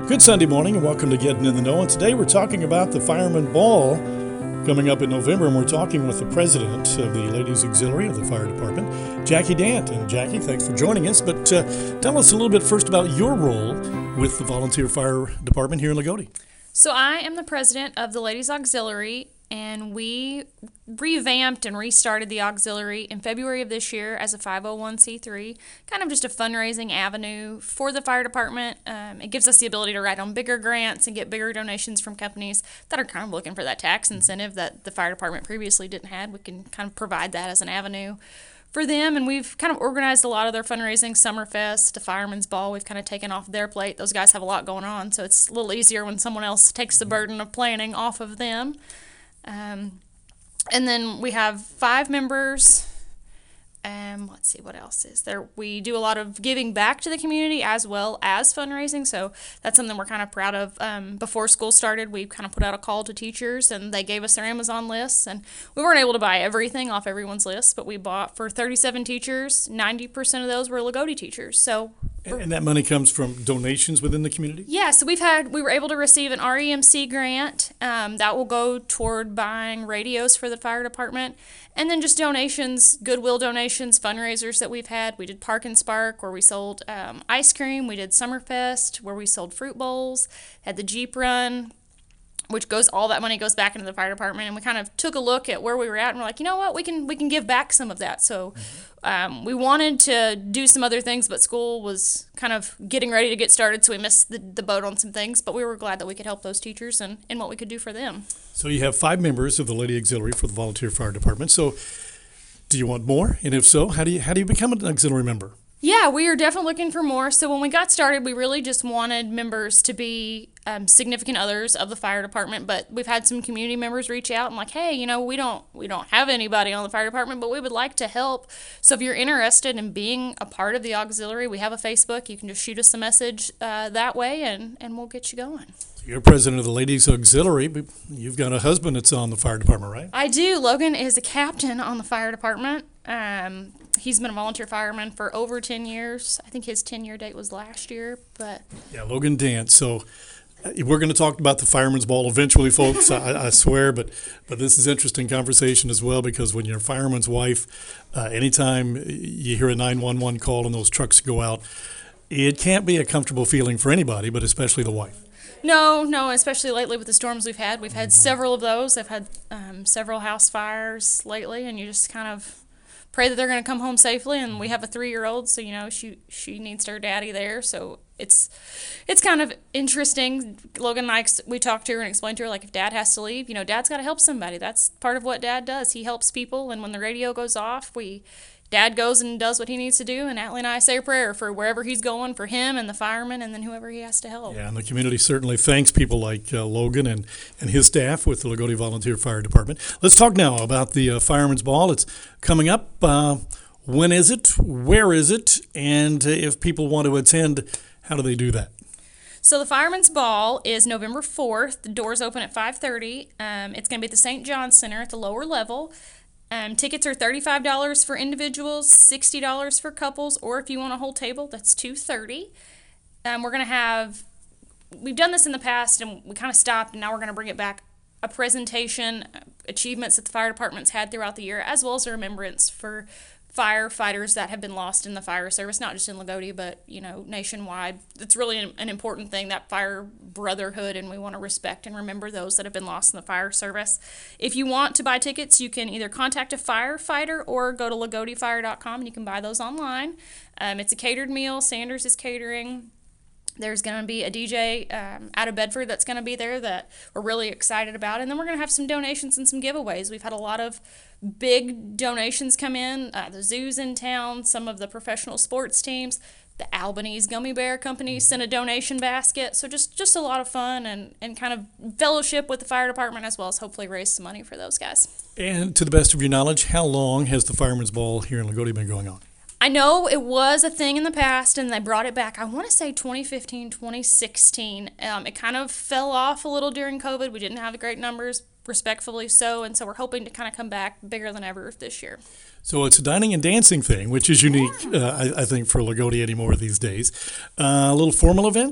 Good Sunday morning and welcome to Getting in the Know. And today we're talking about the Fireman Ball coming up in November, and we're talking with the president of the Ladies Auxiliary of the Fire Department, Jackie Dant. And Jackie, thanks for joining us. But tell us a little bit first about your role with the Volunteer Fire Department here in Lagodi. So I am the president of the Ladies Auxiliary, and we revamped and restarted the auxiliary in February of this year as a 501c3, kind of just a fundraising avenue for the fire department. It gives us the ability to write on bigger grants and get bigger donations from companies that are kind of looking for that tax incentive that the fire department previously didn't have. We can kind of provide that as an avenue for them, and we've kind of organized a lot of their fundraising. Summerfest, the Fireman's Ball, we've kind of taken off their plate. Those guys have a lot going on, so it's a little easier when someone else takes the burden of planning off of them. And then we have 5 members. Let's see, what else is there? We do a lot of giving back to the community as well as fundraising, so that's something we're kind of proud of. Before school started, we kind of put out a call to teachers, and they gave us their Amazon lists, and we weren't able to buy everything off everyone's list, but we bought for 37 teachers. 90% of those were Lagodi teachers, so... And that money comes from donations within the community? Yeah, so we were able to receive an REMC grant that will go toward buying radios for the fire department, and then just donations, Goodwill donations, fundraisers that we've had. We did Park and Spark, where we sold ice cream. We did Summerfest, where we sold fruit bowls. Had the Jeep Run, which all that money goes back into the fire department. And we kind of took a look at where we were at, and we're like, you know what, we can give back some of that. So we wanted to do some other things, but school was kind of getting ready to get started, so we missed the boat on some things. But we were glad that we could help those teachers and what we could do for them. So you have 5 members of the Lady Auxiliary for the Volunteer Fire Department. So do you want more? And if so, how do you become an auxiliary member? Yeah, we are definitely looking for more. So when we got started, we really just wanted members to be significant others of the fire department. But we've had some community members reach out and like, hey, we don't have anybody on the fire department, but we would like to help. So if you're interested in being a part of the auxiliary, we have a Facebook. You can just shoot us a message that way, and we'll get you going. You're president of the Ladies Auxiliary, but you've got a husband that's on the fire department, right? I do. Logan is a captain on the fire department. He's been a volunteer fireman for over 10 years. I think his 10-year date was last year. But yeah, Logan Dant. So we're going to talk about the Fireman's Ball eventually, folks, I swear. But this is interesting conversation as well, because when you're a fireman's wife, anytime you hear a 911 call and those trucks go out, it can't be a comfortable feeling for anybody, but especially the wife. No, especially lately with the storms we've had. We've had several of those. I've had several house fires lately, and you just kind of pray that they're going to come home safely. And we have a 3-year-old, so she needs her daddy there. So it's kind of interesting. Logan and I, we talked to her and explained to her, like, if Dad has to leave, Dad's got to help somebody. That's part of what Dad does. He helps people, and when the radio goes off, Dad goes and does what he needs to do, and Atlee and I say a prayer for wherever he's going, for him and the firemen, and then whoever he has to help. Yeah, and the community certainly thanks people like Logan and his staff with the Lagodi Volunteer Fire Department. Let's talk now about the Fireman's Ball. It's coming up. When is it? Where is it? And if people want to attend, how do they do that? So the Fireman's Ball is November 4th. The doors open at 5:30. It's going to be at the St. John's Center at the lower level. Tickets are $35 for individuals, $60 for couples, or if you want a whole table, that's $230. We've done this in the past, and we kind of stopped, and now we're going to bring it back. A presentation, achievements that the fire department's had throughout the year, as well as a remembrance for firefighters that have been lost in the fire service, not just in Lagodi, but, nationwide. It's really an important thing, that fire brotherhood, and we want to respect and remember those that have been lost in the fire service. If you want to buy tickets, you can either contact a firefighter or go to lagodifire.com, and you can buy those online. It's a catered meal. Sanders is catering. There's going to be a DJ out of Bedford that's going to be there that we're really excited about. And then we're going to have some donations and some giveaways. We've had a lot of big donations come in. The zoo's in town, some of the professional sports teams. The Albanese Gummy Bear Company sent a donation basket. So just a lot of fun and kind of fellowship with the fire department, as well as hopefully raise some money for those guys. And to the best of your knowledge, how long has the Fireman's Ball here in Lagodi been going on? I know it was a thing in the past, and they brought it back. I want to say 2015, 2016. It kind of fell off a little during COVID. We didn't have great numbers, respectfully so, and so we're hoping to kind of come back bigger than ever this year. So it's a dining and dancing thing, which is unique, I think, for Lagodi anymore these days. A little formal event?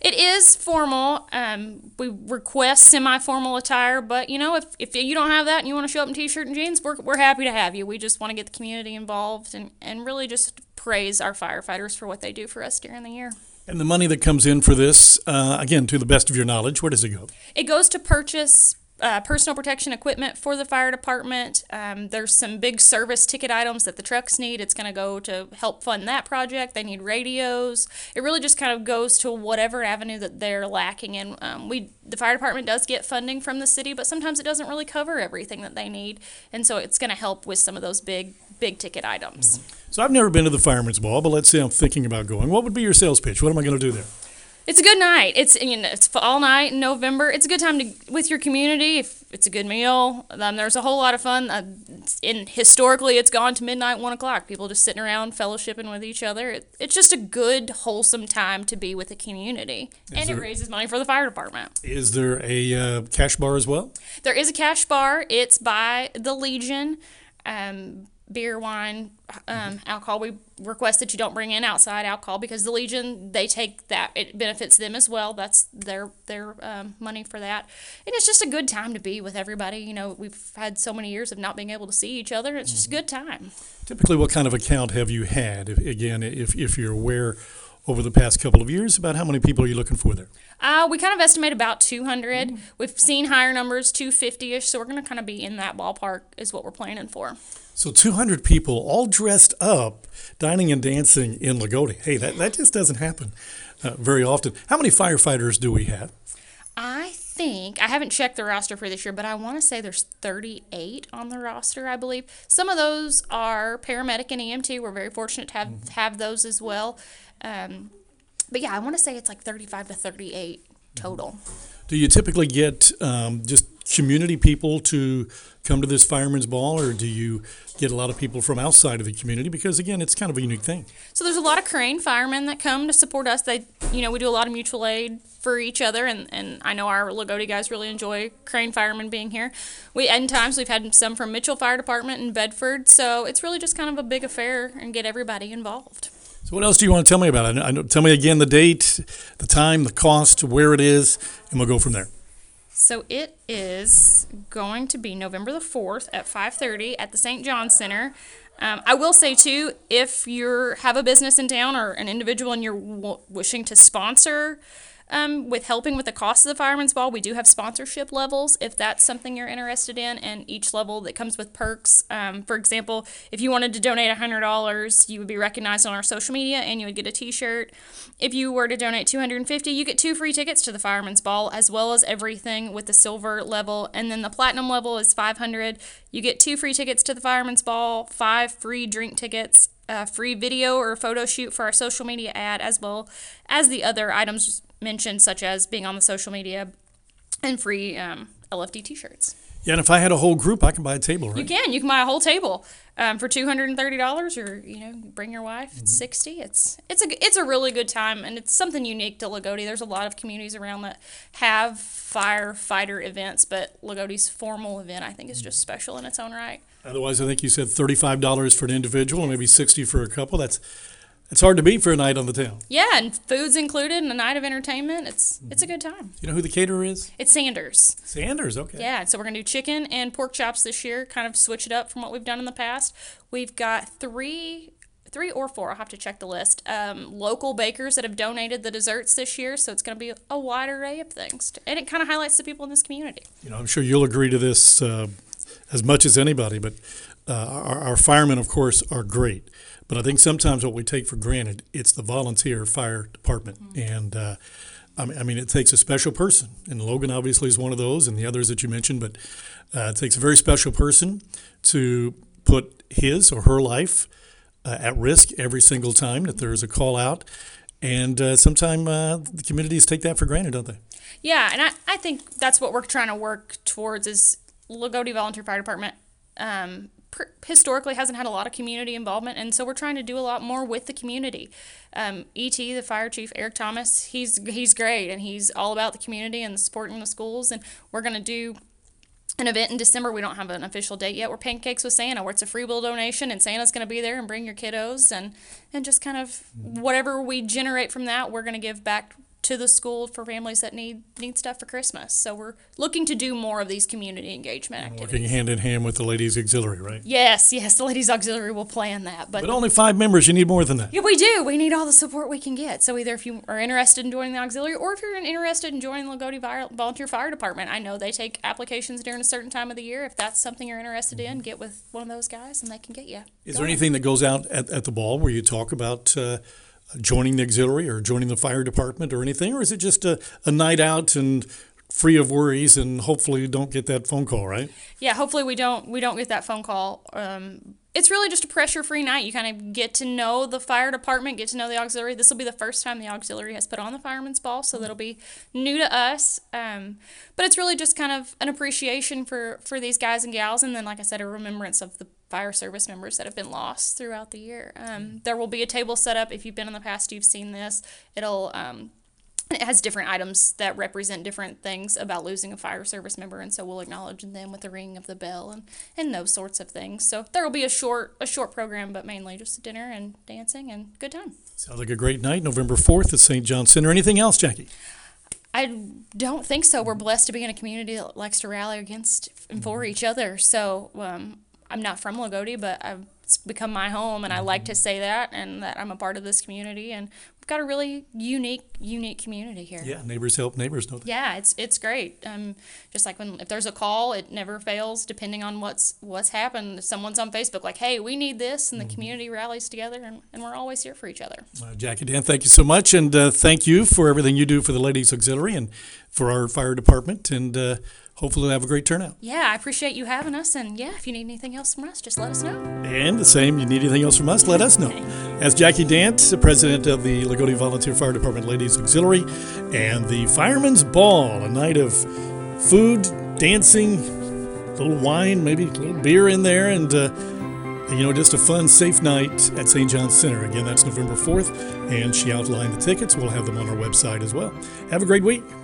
It is formal. We request semi-formal attire, but if you don't have that and you want to show up in t-shirt and jeans, we're happy to have you. We just want to get the community involved and really just praise our firefighters for what they do for us during the year. And the money that comes in for this, again, to the best of your knowledge, where does it go? It goes to purchase personal protection equipment for the fire department. There's some big service ticket items that the trucks need. It's going to go to help fund that project. They need radios. It really just kind of goes to whatever avenue that they're lacking in. The fire department does get funding from the city, but sometimes it doesn't really cover everything that they need, and so it's going to help with some of those big ticket items. So I've never been to the Fireman's Ball, but let's say I'm thinking about going. What would be your sales pitch? What am I going to do there? It's a good night. It's fall night in November. It's a good time to with your community. If it's a good meal, there's a whole lot of fun. Historically, it's gone to midnight, 1 o'clock. People just sitting around fellowshipping with each other. It's just a good, wholesome time to be with the community, and it raises money for the fire department. Is there a cash bar as well? There is a cash bar. It's by the Legion. Beer, wine, alcohol. We request that you don't bring in outside alcohol because the Legion, they take that. It benefits them as well. That's their money for that. And it's just a good time to be with everybody. We've had so many years of not being able to see each other. It's just a good time. Typically, what kind of account have you had? If you're aware over the past couple of years, about how many people are you looking for there? We kind of estimate about 200. We've seen higher numbers, 250-ish, so we're going to kind of be in that ballpark is what we're planning for. So 200 people all dressed up, dining and dancing in Loogootee. Hey, that just doesn't happen very often. How many firefighters do we have? I haven't checked the roster for this year, but I want to say there's 38 on the roster, I believe. Some of those are paramedic and EMT. We're very fortunate to have those as well. But yeah, I want to say it's like 35 to 38 total. Do you typically get just community people to come to this Fireman's Ball, or do you get a lot of people from outside of the community? Because, again, it's kind of a unique thing. So there's a lot of Crane firemen that come to support us. We do a lot of mutual aid for each other, and I know our Loogootee guys really enjoy Crane firemen being here. We've had some from Mitchell Fire Department in Bedford, so it's really just kind of a big affair and get everybody involved. So what else do you want to tell me about it? Tell me again the date, the time, the cost, where it is, and we'll go from there. So it is going to be November the 4th at 5:30 at the St. John Center. I will say, too, if you have a business in town or an individual and you're wishing to sponsor with helping with the cost of the Fireman's Ball, we do have sponsorship levels if that's something you're interested in, and each level that comes with perks. For example, if you wanted to donate $100, you would be recognized on our social media and you would get a t-shirt. If you were to donate $250, you get 2 free tickets to the Fireman's Ball, as well as everything with the silver level. And then the platinum level is $500. You get 2 free tickets to the Fireman's Ball, 5 free drink tickets, free video or photo shoot for our social media ad, as well as the other items mentioned, such as being on the social media, and free LFD t-shirts. Yeah, and if I had a whole group, I can buy a table, right? You can buy a whole table for $230, or bring your wife. It's $60. It's a really good time, and it's something unique to Loogootee. There's a lot of communities around that have firefighter events, but Loogootee's formal event, I think, is just special in its own right. Otherwise, I think you said $35 for an individual and maybe $60 for a couple. It's hard to beat for a night on the town. Yeah, and food's included and a night of entertainment. It's a good time. You know who the caterer is? It's Sanders. Sanders, okay. Yeah, so we're going to do chicken and pork chops this year, kind of switch it up from what we've done in the past. We've got three or four, I'll have to check the list, local bakers that have donated the desserts this year, so it's going to be a wide array of things. And it kind of highlights the people in this community. I'm sure you'll agree to this as much as anybody, but our firemen, of course, are great. But I think sometimes what we take for granted, it's the volunteer fire department. And, it takes a special person. And Logan obviously is one of those, and the others that you mentioned. But it takes a very special person to put his or her life at risk every single time that there's a call out. And sometimes the communities take that for granted, don't they? Yeah, and I think that's what we're trying to work towards is Loogootee Volunteer Fire Department historically hasn't had a lot of community involvement, and so we're trying to do a lot more with the community. E.T., the fire chief, Eric Thomas, he's great, and he's all about the community and supporting the schools, and we're going to do an event in December. We don't have an official date yet. We're Pancakes with Santa, where it's a free will donation, and Santa's going to be there and bring your kiddos, and just kind of whatever we generate from that, we're going to give back to the school for families that need stuff for Christmas. So we're looking to do more of these community engagement activities. Working hand in hand with the Ladies Auxiliary, right? Yes, the Ladies Auxiliary will plan that. But only 5 members. You need more than that. yeah, we do. We need all the support we can get. So either if you are interested in joining the auxiliary, or if you're interested in joining the Lagodi Volunteer Fire Department, I know they take applications during a certain time of the year. If that's something you're interested in, get with one of those guys and they can get you. Is there anything that goes out at the ball where you talk about joining the auxiliary or joining the fire department or anything, or is it just a night out and free of worries, and hopefully you don't get that phone call, right? Yeah, hopefully we don't get that phone call. It's really just a pressure-free night. You kind of get to know the fire department, get to know the auxiliary. This will be the first time the auxiliary has put on the Fireman's Ball, so that'll be new to us. But it's really just kind of an appreciation for these guys and gals, and then, like I said, a remembrance of the fire service members that have been lost throughout the year. There will be a table set up. If you've been in the past, you've seen this. It has different items that represent different things about losing a fire service member, and so we'll acknowledge them with the ringing of the bell and those sorts of things. So there will be a short program, but mainly just a dinner and dancing and good time. Sounds like a great night, November 4th at St. John Center. Anything else, Jackie? I don't think so. We're blessed to be in a community that likes to rally against and for each other. So I'm not from Lagodi, but it's become my home, and I like to say that, and that I'm a part of this community, and we've got a really unique community here. Yeah, neighbors help neighbors, don't they? Yeah, it's great. Just like if there's a call, it never fails. Depending on what's happened, if someone's on Facebook like, "Hey, we need this," and the community rallies together, and we're always here for each other. Jackie Dan, thank you so much, and thank you for everything you do for the Ladies Auxiliary and for our fire department, and hopefully we'll have a great turnout. Yeah, I appreciate you having us, and yeah, if you need anything else from us, just let us know. And the same, you need anything else from us, let us know. As Jackie Dant, the president of the Lagodi Volunteer Fire Department Ladies Auxiliary, and the Fireman's Ball, a night of food, dancing, a little wine, maybe a little beer in there, and just a fun, safe night at St. John's Center. Again, that's November 4th, and she outlined the tickets. We'll have them on our website as well. Have a great week.